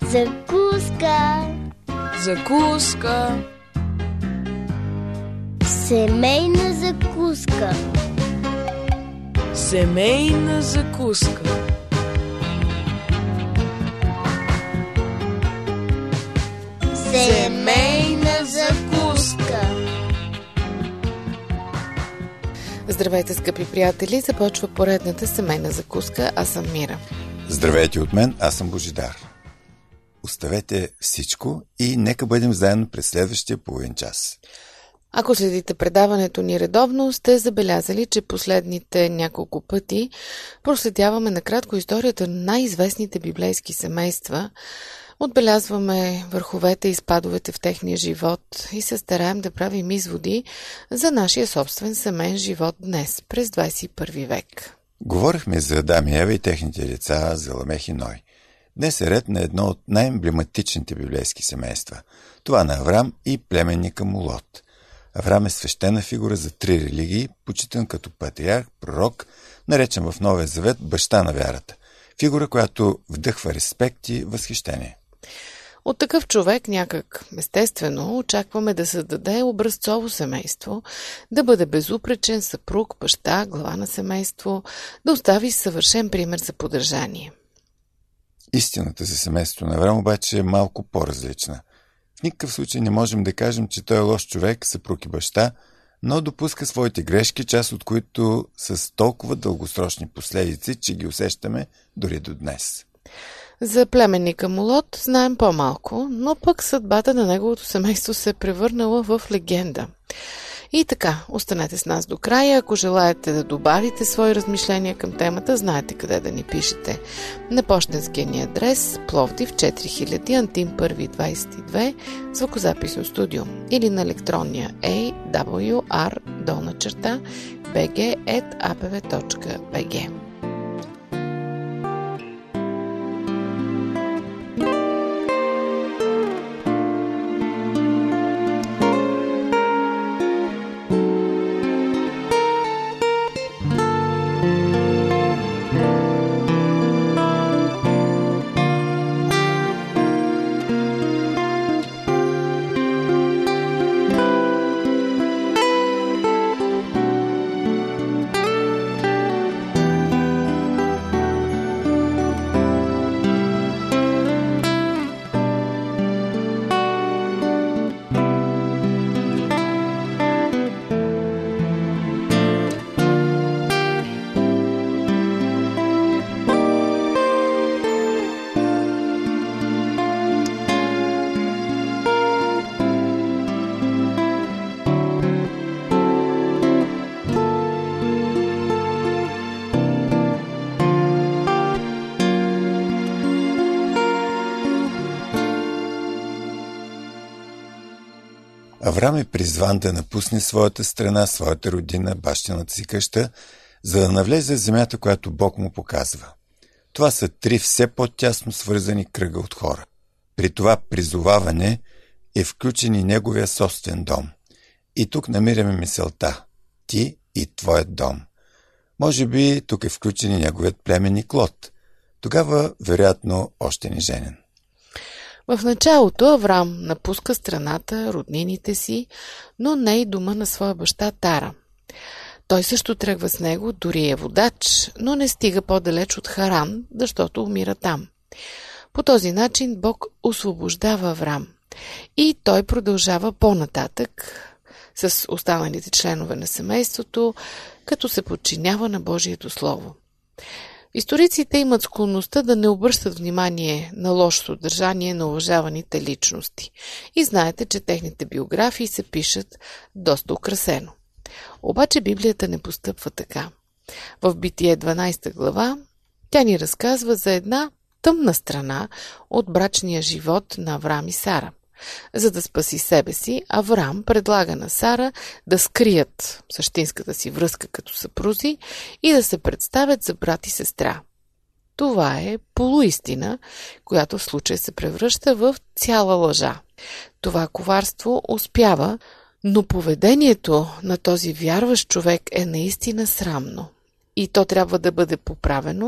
Закуска. Закуска. Семейна закуска. Семейна закуска. Семейна закуска. Здравейте, скъпи приятели! Започва поредната семейна закуска. Аз съм Мира. Здравейте от мен, аз съм Божидар. Оставете всичко и нека бъдем заедно през следващия половин час. Ако следите предаването ни редовно, сте забелязали, че последните няколко пъти проследяваме накратко историята на най-известните библейски семейства, отбелязваме върховете и спадовете в техния живот и се стараем да правим изводи за нашия собствен семейен живот днес, през 21 век. Говорихме за Адам и Ева и техните деца, за Ламех и Ной. Днес е ред на едно от най-емблематичните библейски семейства. Това на Аврам и племенника му Лот. Аврам е свещена фигура за три религии, почитан като патриарх, пророк, наречен в Новия Завет баща на вярата. Фигура, която вдъхва респект и възхищение. От такъв човек някак естествено очакваме да създаде образцово семейство, да бъде безупречен съпруг, баща, глава на семейство, да остави съвършен пример за подражание. Истината за семейството на Аврам обаче е малко по-различна. В никакъв случай не можем да кажем, че той е лош човек, съпруг и баща, но допуска своите грешки, част от които са с толкова дългосрочни последици, че ги усещаме дори до днес. За племенника му Лот знаем по-малко, но пък съдбата на неговото семейство се е превърнала в легенда. И така, останете с нас до края. Ако желаете да добавите свои размишления към темата, знаете къде да ни пишете. На пощенския ни адрес Пловдив 4000, Антим 1 22, звукозаписно студио, или на електронния awr_bg@apv.bg. Аврам е призван да напусне своята страна, своята родина, бащината си къща, за да навлезе в земята, която Бог му показва. Това са три все по-тясно свързани кръга от хора. При това призоваване е включен и неговия собствен дом. И тук намираме мисълта – ти и твоят дом. Може би тук е включен и неговият племенник Лот. Тогава, вероятно, още не женен. В началото Аврам напуска страната, роднините си, но не и дома на своя баща Тара. Той също тръгва с него, дори е водач, но не стига по-далеч от Харан, защото умира там. По този начин Бог освобождава Аврам и той продължава по-нататък с останалите членове на семейството, като се подчинява на Божието Слово. Историците имат склонността да не обръщат внимание на лошото съдържание на уважаваните личности. И знаете, че техните биографии се пишат доста украсено. Обаче Библията не постъпва така. В Битие 12 глава тя ни разказва за една тъмна страна от брачния живот на Аврам и Сара. За да спаси себе си, Аврам предлага на Сара да скрият същинската си връзка като съпрузи и да се представят за брат и сестра. Това е полуистина, която в случая се превръща в цяла лъжа. Това коварство успява, но поведението на този вярващ човек е наистина срамно. И то трябва да бъде поправено,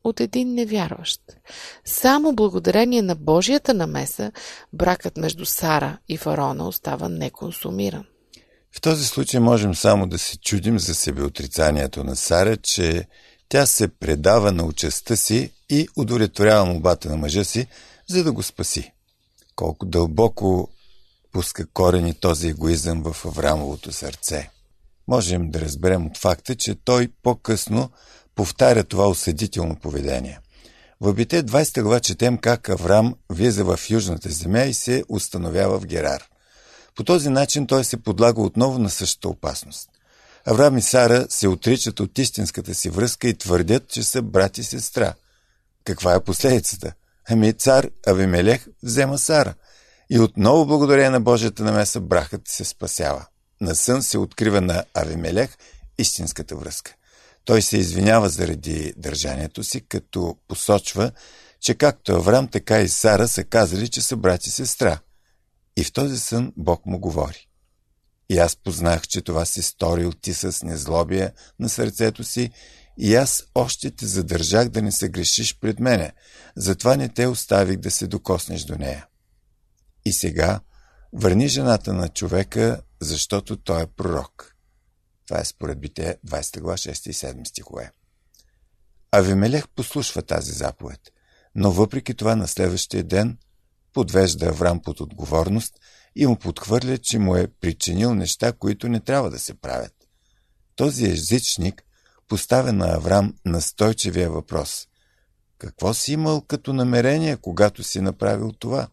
от един невярващ. Само благодарение на Божията намеса, бракът между Сара и фараона остава неконсумиран. В този случай можем само да се чудим за себеотрицанието на Сара, че тя се предава на участта си и удовлетворява молбата на мъжа си, за да го спаси. Колко дълбоко пуска корени този егоизъм в Аврамовото сърце. Можем да разберем от факта, че той по-късно повтаря това осъдително поведение. В Битие 20 глава четем как Аврам влиза в южната земя и се установява в Герар. По този начин той се подлага отново на същата опасност. Аврам и Сара се отричат от истинската си връзка и твърдят, че са брат и сестра. Каква е последицата? Цар Авимелех взема Сара. И отново благодарение на Божията намеса бракът се спасява. На сън се открива на Авимелех истинската връзка. Той се извинява заради държанието си, като посочва, че както Аврам, така и Сара са казали, че са брат и сестра. И в този сън Бог му говори. И аз познах, че това си сторил ти с незлобие на сърцето си, и аз още те задържах да не се грешиш пред мене, затова не те оставих да се докоснеш до нея. И сега върни жената на човека, защото той е пророк. Това е според Битие 20 глава 6 и 7 стихове. Авимелех послушва тази заповед, но въпреки това на следващия ден подвежда Аврам под отговорност и му подхвърля, че му е причинил неща, които не трябва да се правят. Този езичник поставя на Аврам настойчивия въпрос: какво си имал като намерение, когато си направил това?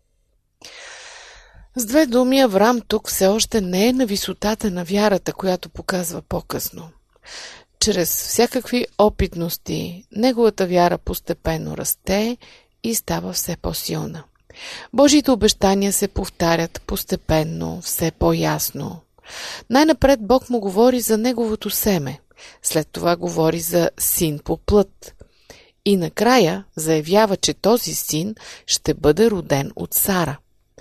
С две думи, Аврам тук все още не е на висотата на вярата, която показва по-късно. Чрез всякакви опитности, неговата вяра постепенно расте и става все по-силна. Божиите обещания се повтарят постепенно, все по-ясно. Най-напред Бог му говори за неговото семе, след това говори за син по плът. И накрая заявява, че този син ще бъде роден от Сара.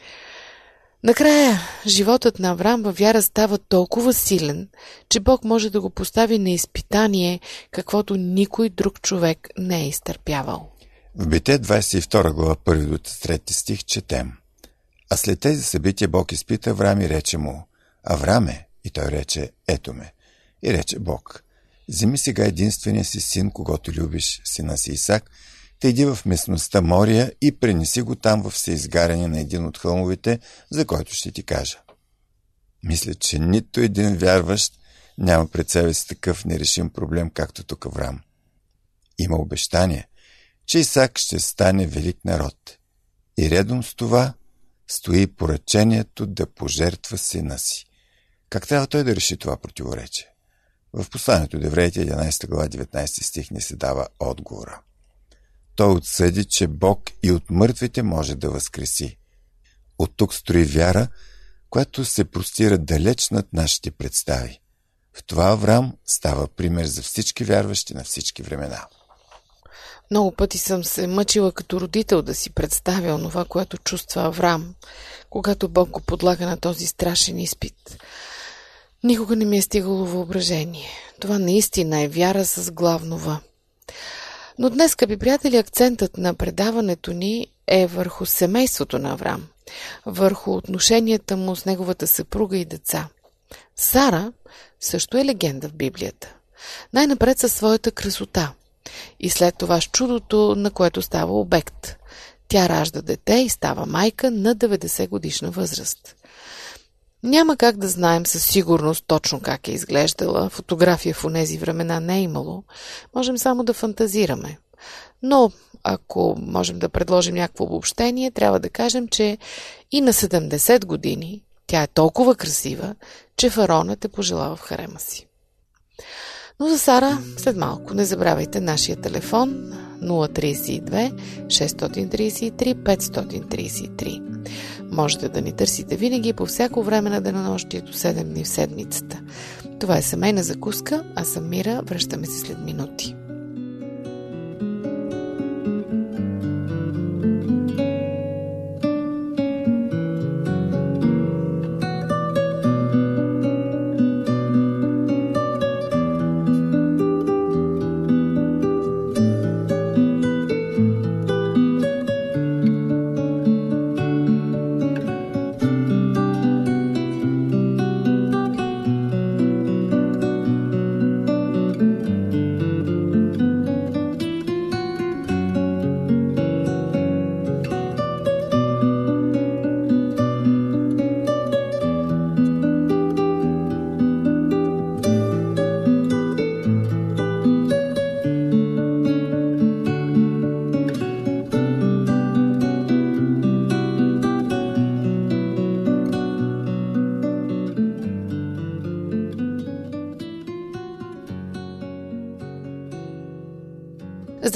Накрая животът на Аврам във вяра става толкова силен, че Бог може да го постави на изпитание, каквото никой друг човек не е изтърпявал. В Битие 22 глава 1 до 3 стих четем: а след тези събития Бог изпита Аврам и рече му: Авраме, и той рече: ето ме. И рече Бог: вземи сега единствения си син, когато любиш, сина си Исак, те иди в местността Мория и пренеси го там в всеизгаряне на един от хълмовете, за който ще ти кажа. Мисля, че нито един вярващ няма пред себе си такъв нерешим проблем, както тук Аврам. Има обещание, че Исак ще стане велик народ. И редом с това стои поръчението да пожертва сина си. Как трябва той да реши това противоречие? В посланието до Евреите 11 глава 19 стих ни се дава отговора. Той отсъди, че Бог и от мъртвите може да възкреси. От тук строи вяра, която се простира далеч над нашите представи. В това Аврам става пример за всички вярващи на всички времена. Много пъти съм се мъчила като родител да си представя онова, което чувства Аврам, когато Бог го подлага на този страшен изпит. Никога не ми е стигало въображение. Това наистина е вяра с главно В. Но днес, скъпи приятели, акцентът на предаването ни е върху семейството на Аврам, върху отношенията му с неговата съпруга и деца. Сара също е легенда в Библията. Най-напред със своята красота и след това с чудото, на което става обект. Тя ражда дете и става майка на 90 годишна възраст. Няма как да знаем със сигурност точно как е изглеждала. Фотография в онези времена не е имало. Можем само да фантазираме. Но, ако можем да предложим някакво обобщение, трябва да кажем, че и на 70 години тя е толкова красива, че фараонът е пожелал в харема си. Но за Сара след малко. Не забравяйте нашия телефон 032 633 533. Можете да ни търсите винаги по всяко време на денонощието 7 дни в седмицата. Това е семейна закуска, аз съм Мира, връщаме се след минути.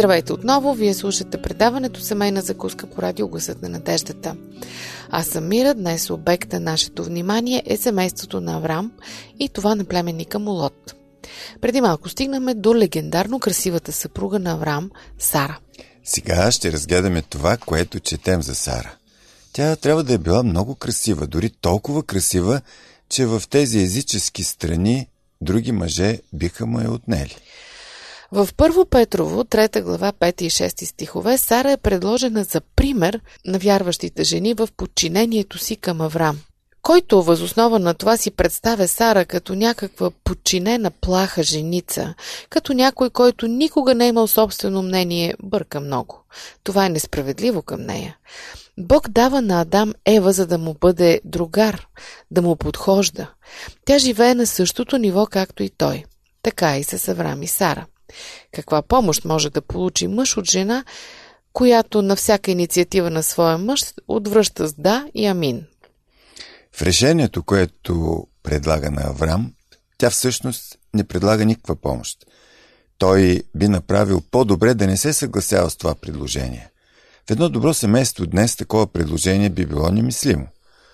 Здравейте отново, вие слушате предаването Семейна закуска по радио Гласът на надеждата. Аз съм Мира, днес обект на нашето внимание е семейството на Аврам и това на племенника му Лот. Преди малко стигнахме до легендарно красивата съпруга на Аврам, Сара. Сега ще разгледаме това, което четем за Сара. Тя трябва да е била много красива, дори толкова красива, че в тези езически страни други мъже биха му я отнели. В 1 Петрово, 3 глава, 5 и 6 стихове, Сара е предложена за пример на вярващите жени в подчинението си към Аврам, който възоснова на това си представя Сара като някаква подчинена плаха женица, като някой, който никога не е имал собствено мнение, бърка много. Това е несправедливо към нея. Бог дава на Адам Ева, за да му бъде другар, да му подхожда. Тя живее на същото ниво, както и той. Така и с Аврам и Сара. Каква помощ може да получи мъж от жена, която на всяка инициатива на своя мъж отвръща с да и амин? В решението, което предлага на Аврам, тя всъщност не предлага никаква помощ. Той би направил по-добре да не се съгласява с това предложение. В едно добро семейство днес такова предложение би било немислимо.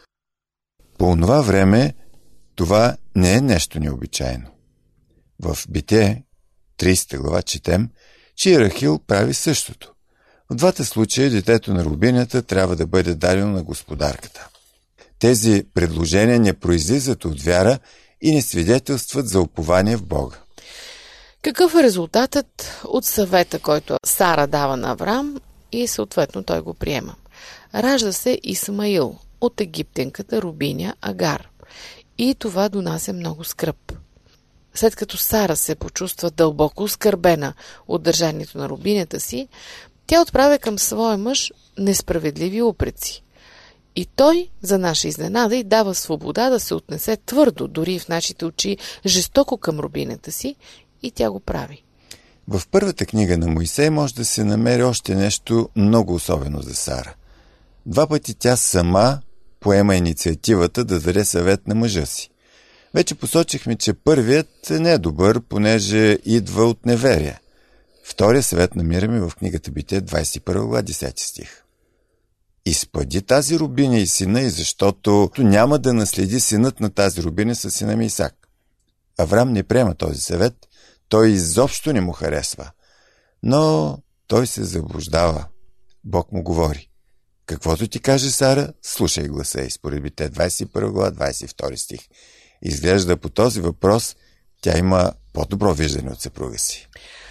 По онова време това не е нещо необичайно. В Битие, 30 глава, четем, че Рахил прави същото. В двата случая детето на рубинята трябва да бъде дадено на господарката. Тези предложения не произлизат от вяра и не свидетелстват за упование в Бога. Какъв е резултатът от съвета, който Сара дава на Аврам и съответно той го приема? Ражда се Исмаил от египтянката рубиня Агар и това донася много скръб. След като Сара се почувства дълбоко оскърбена от държанието на рубинята си, тя отправя към своя мъж несправедливи упреци. И той, за наша изненада, й дава свобода да се отнесе твърдо, дори в нашите очи, жестоко към рубинята си, и тя го прави. В първата книга на Моисей може да се намери още нещо много особено за Сара. 2 пъти тя сама поема инициативата да даде съвет на мъжа си. Вече посочихме, че първият не е добър, понеже идва от неверие. Втория съвет намираме в книгата Битие, 21 глава, 10 стих. Изпъди тази рубиня и сина й, защото няма да наследи синът на тази рубиня със сина ми Исак. Аврам не приема този съвет, той изобщо не му харесва. Но той се заблуждава. Бог му говори. Каквото ти каже Сара, слушай гласа й. Според Битие, 21 глава, 22 стих. Изглежда по този въпрос тя има по-добро виждане от съпруга си.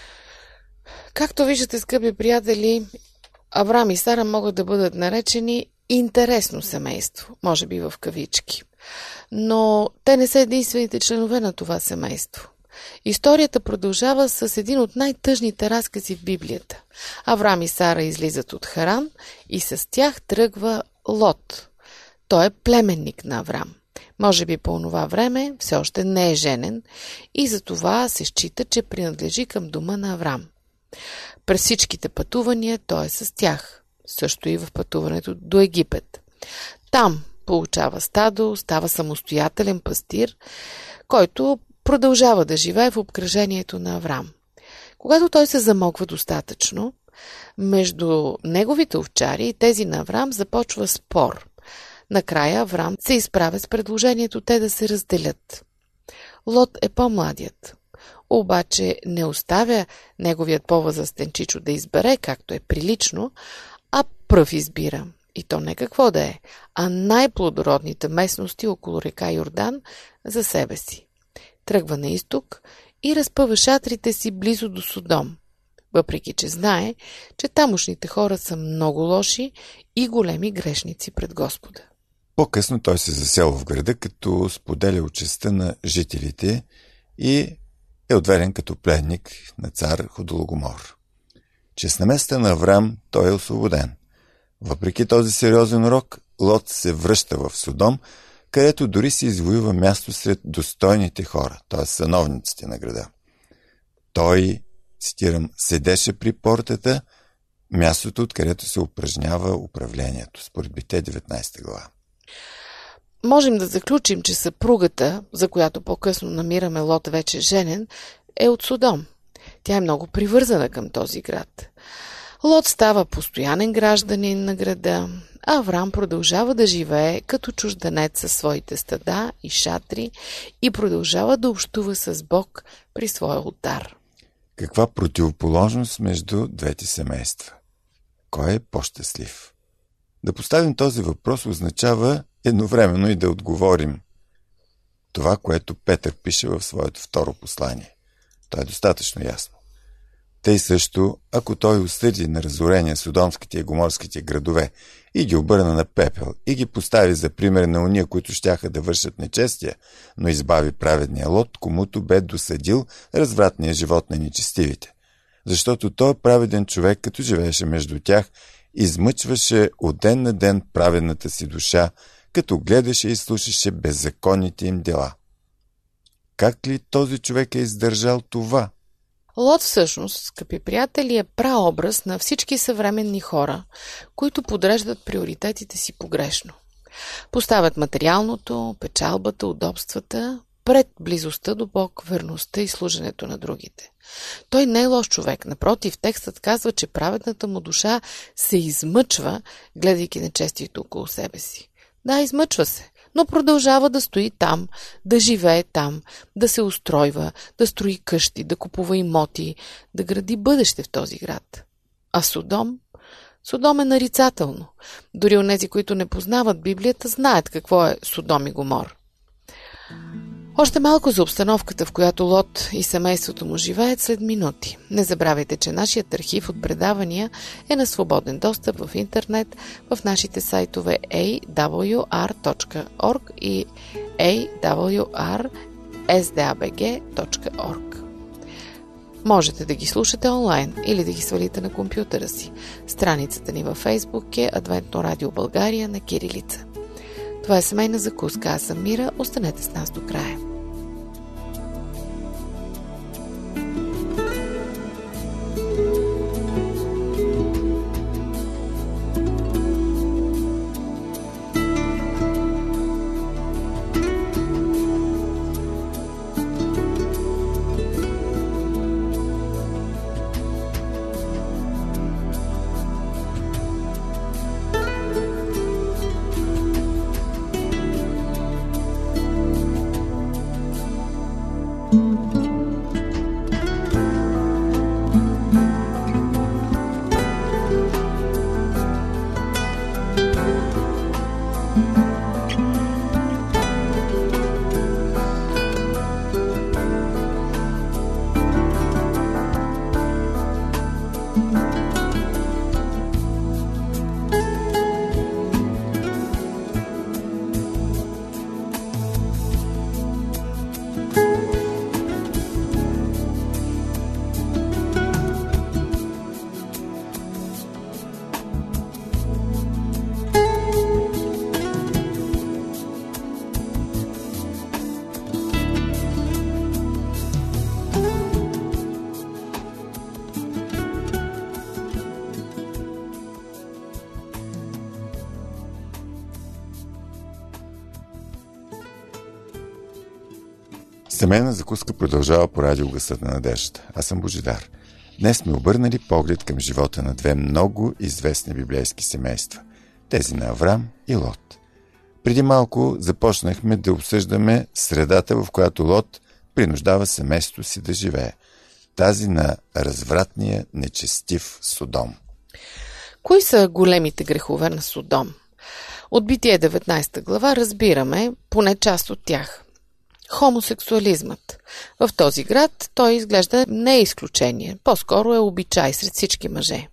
Както виждате, скъпи приятели, Аврам и Сара могат да бъдат наречени интересно семейство, може би в кавички. Но те не са единствените членове на това семейство. Историята продължава с един от най-тъжните разкази в Библията. Аврам и Сара излизат от Харан и с тях тръгва Лот. Той е племенник на Аврам. Може би по онова време все още не е женен и затова се счита, че принадлежи към дома на Аврам. През всичките пътувания той е с тях, също и в пътуването до Египет. Там получава стадо, става самостоятелен пастир, който продължава да живее в обкръжението на Аврам. Когато той се замогва достатъчно, между неговите овчари и тези на Аврам започва спор. Накрая Аврам се изправя с предложението те да се разделят. Лот е по-младият, обаче не оставя неговият по-възрастен чичо да избере, както е прилично, а пръв избира. И то не какво да е, а най-плодородните местности около река Йордан за себе си. Тръгва на изток и разпъва шатрите си близо до Содом, въпреки че знае, че тамошните хора са много лоши и големи грешници пред Господа. По-късно той се заселва в града, като споделя участта на жителите и е отведен като пленник на цар Ходологомор. Чрез наместа на Аврам той е освободен. Въпреки този сериозен урок, Лот се връща в Содом, където дори се извоюва място сред достойните хора, т.е. сановниците на града. Той, цитирам, седеше при портата, мястото, откъдето се упражнява управлението, според Битие 19 глава. Можем да заключим, че съпругата, за която по-късно намираме Лот вече женен, е от Содом. Тя е много привързана към този град. Лот става постоянен гражданин на града, а Аврам продължава да живее като чужденец със своите стада и шатри и продължава да общува с Бог при своя олтар. Каква противоположност между двете семейства? Кой е по-щастлив? Да поставим този въпрос означава едновременно и да отговорим това, което Петър пише в своето второ послание. То е достатъчно ясно. Тъй също, ако той осъди на разорения содомските и гоморските градове и ги обърна на пепел и ги постави за пример на уния, които щяха да вършат нечестия, но избави праведния Лот, комуто бе досъдил развратния живот на нечестивите. Защото той праведен човек, като живееше между тях, измъчваше от ден на ден праведната си душа, като гледаше и слушаше беззаконните им дела. Как ли този човек е издържал това? Лот всъщност, скъпи приятели, е праобраз на всички съвременни хора, които подреждат приоритетите си погрешно. Поставят материалното, печалбата, удобствата пред близостта до Бог, верността и служенето на другите. Той не е лош човек. Напротив, текстът казва, че праведната му душа се измъчва, гледайки нечестието около себе си. Да, измъчва се, но продължава да стои там, да живее там, да се устройва, да строи къщи, да купува имоти, да гради бъдеще в този град. А Содом? Содом е нарицателно. Дори онези, които не познават Библията, знаят какво е Содом и Гомор. Още малко за обстановката, в която Лот и семейството му живеят след минути. Не забравяйте, че нашият архив от предавания е на свободен достъп в интернет в нашите сайтове awr.org и awr.sdabg.org. Можете да ги слушате онлайн или да ги свалите на компютъра си. Страницата ни във Фейсбук е Адвентно радио България на кирилица. Това е семейна закуска. Аз съм Мира. Останете с нас до края. Семейна закуска продължава по радио Гласът на надеждата. Аз съм Божидар. Днес сме обърнали поглед към живота на две много известни библейски семейства. Тези на Аврам и Лот. Преди малко започнахме да обсъждаме средата, в която Лот принуждава семейството си да живее. Тази на развратния, нечестив Содом. Кои са големите грехове на Содом? От Битие 19 глава разбираме поне част от тях. Хомосексуализмът. В този град той изглежда не е изключение, по-скоро е обичай сред всички мъже.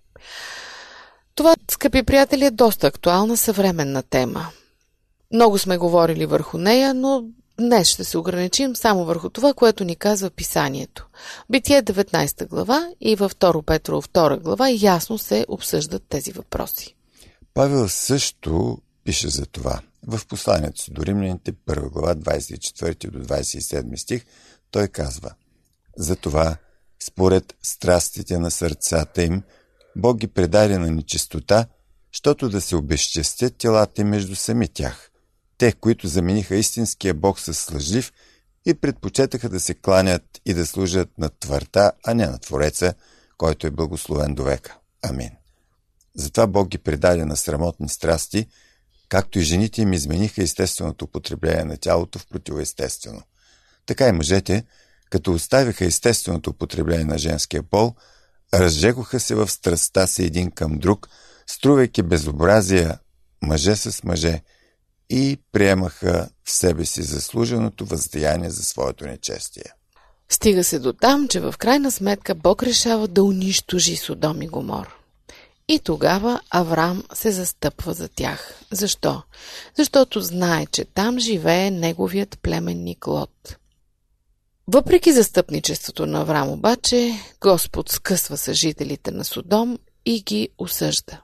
Това, скъпи приятели, е доста актуална съвременна тема. Много сме говорили върху нея, но днес ще се ограничим само върху това, което ни казва Писанието. Битие 19 глава и във 2 Петрово 2 глава ясно се обсъждат тези въпроси. Павел също пише за това. В посланието си до римляните 1 глава 24 до 27 стих той казва: затова, според страстите на сърцата им, Бог ги предаде на нечистота, щото да се обезчестят телата им между сами тях. Те, които замениха истинския Бог с лъжлив и предпочетаха да се кланят и да служат на твърта, а не на Твореца, който е благословен до века. Амин. Затова Бог ги предаде на срамотни страсти, както и жените им измениха естественото употребление на тялото в противоестествено. Така и мъжете, като оставиха естественото употребление на женския пол, разжегоха се в страстта си един към друг, струвайки безобразия мъже с мъже и приемаха в себе си заслуженото въздаяние за своето нечестие. Стига се до там, че в крайна сметка Бог решава да унищожи Содом и Гомор. И тогава Аврам се застъпва за тях. Защо? Защото знае, че там живее неговият племенник Лот. Въпреки застъпничеството на Аврам обаче, Господ скъсва с жителите на Содом и ги осъжда.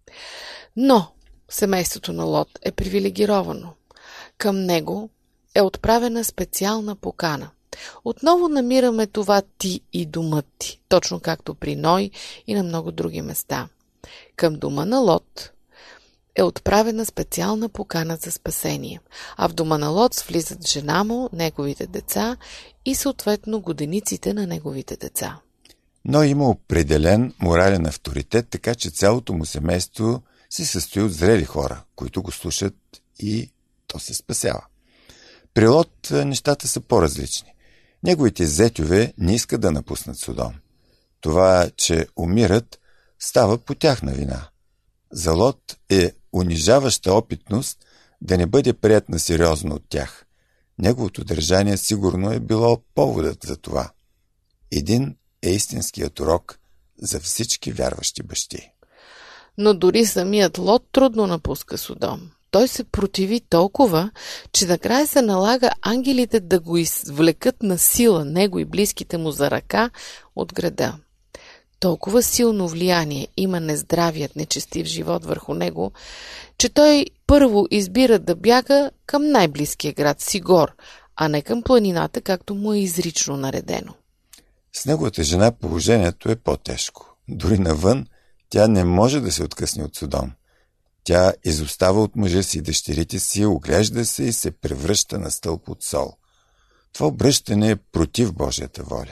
Но семейството на Лот е привилегировано. Към него е отправена специална покана. Отново намираме това ти и домът ти, точно както при Ной и на много други места. Към дома на Лот е отправена специална покана за спасение, а в дома на Лот влизат жена му, неговите деца и съответно годениците на неговите деца. Но има определен морален авторитет, така че цялото му семейство се състои от зрели хора, които го слушат и то се спасява. При Лот нещата са по-различни. Неговите зетьове не искат да напуснат Содом. Това, че умират, става по тяхна вина. За Лот е унижаваща опитност да не бъде прият на сериозно от тях. Неговото държание сигурно е било поводът за това. Един е истинският урок за всички вярващи бащи. Но дори самият Лот трудно напуска Содом. Той се противи толкова, че накрая се налага ангелите да го извлекат на сила, него и близките му за ръка от града. Толкова силно влияние има нездравият, нечестив живот върху него, че той първо избира да бяга към най-близкия град Сигор, а не към планината, както му е изрично наредено. С неговата жена положението е по-тежко. Дори навън тя не може да се откъсне от Содом. Тя изостава от мъжа си и дъщерите си, оглежда се и се превръща на стълб от сол. Това обръщане е против Божията воля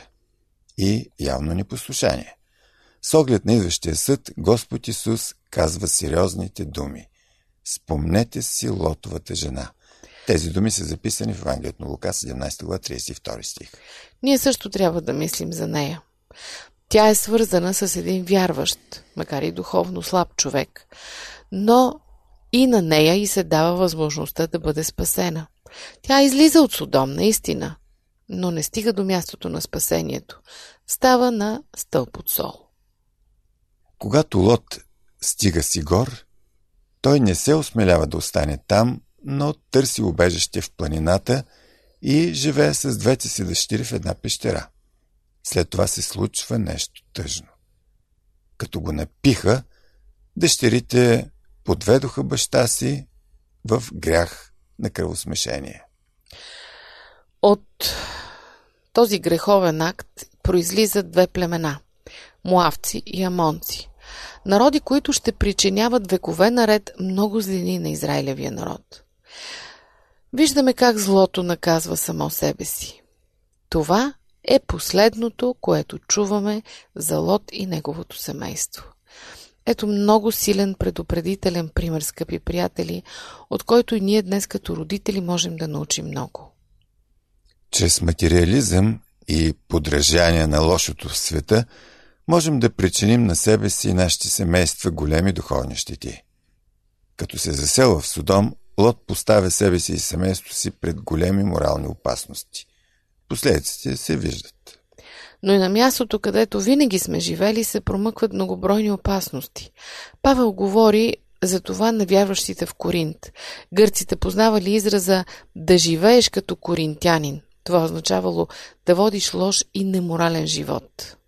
и явно непослушание. С оглед на идващия съд, Господ Исус казва сериозните думи. Спомнете си Лотовата жена. Тези думи са записани в Евангелието на Лука, 17 глава, 32 стих. Ние също трябва да мислим за нея. Тя е свързана с един вярващ, макар и духовно слаб човек, но и на нея и се дава възможността да бъде спасена. Тя излиза от Содом, наистина, но не стига до мястото на спасението. Става на стълб от сол. Когато Лот стига Сигор, той не се осмелява да остане там, но търси убежище в планината и живее с двете си дъщери в една пещера. След това се случва нещо тъжно. Като го напиха, дъщерите подведоха баща си в грях на кръвосмешение. От този греховен акт произлизат две племена – Моавци и Амонци. Народи, които ще причиняват векове наред много злини на Израилевия народ. Виждаме как злото наказва само себе си. Това е последното, което чуваме за Лот и неговото семейство. Ето много силен предупредителен пример, скъпи приятели, от който и ние днес като родители можем да научим много. Чрез материализъм и подражание на лошото в света можем да причиним на себе си и нашите семейства големи духовни щети. Като се заселва в Содом, Лот поставя себе си и семейството си пред големи морални опасности. Последиците се виждат. Но и на мястото, където винаги сме живели, се промъкват многобройни опасности. Павел говори за това на вярващите в Коринт. Гърците познавали израза да живееш като коринтянин. Това означавало да водиш лош и неморален живот.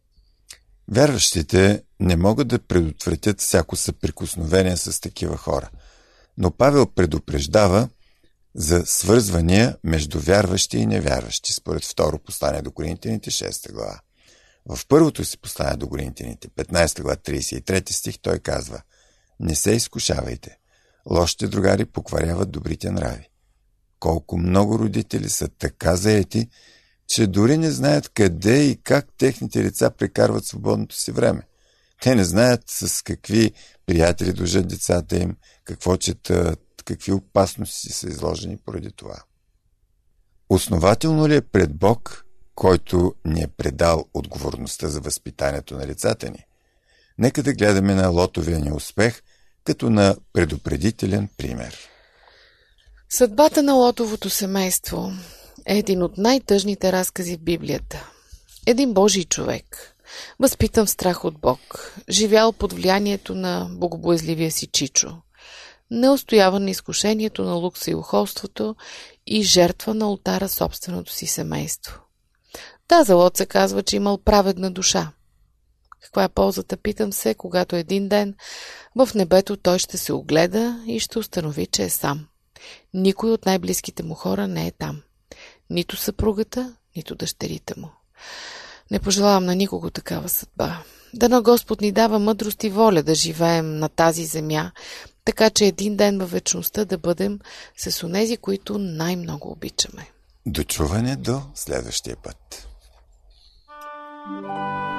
Вярващите не могат да предотвратят всяко съприкосновение с такива хора. Но Павел предупреждава за свързвания между вярващи и невярващи, според второ послание до Коринтяните, 6 глава. В първото си послание до Коринтяните, 15 глава, 33 стих, той казва: не се изкушавайте. Лошите другари покваряват добрите нрави. колко много родители са така заети, че дори не знаят къде и как техните деца прекарват свободното си време. Те не знаят с какви приятели държат децата им, какво четат, какви опасности са изложени поради това. Основателно ли е пред Бог, който ни е предал отговорността за възпитанието на децата ни? Нека да гледаме на Лотовия ни успех като на предупредителен пример. Съдбата на Лотовото семейство е един от най-тъжните разкази в Библията. Един Божий човек, възпитан в страх от Бог, живял под влиянието на богобоязливия си чичо, не устоява на изкушението на лукса и ухолството и жертва на олтара собственото си семейство. Да, за Лот се казва, че имал праведна душа. Каква е ползата, питам се, когато един ден в небето той ще се огледа и ще установи, че е сам. Никой от най-близките му хора не е там. Нито съпругата, нито дъщерите му. Не пожелавам на никого такава съдба. Дано Господ ни дава мъдрост и воля да живеем на тази земя, така че един ден във вечността да бъдем с онези, които най-много обичаме. До чуване до следващия път.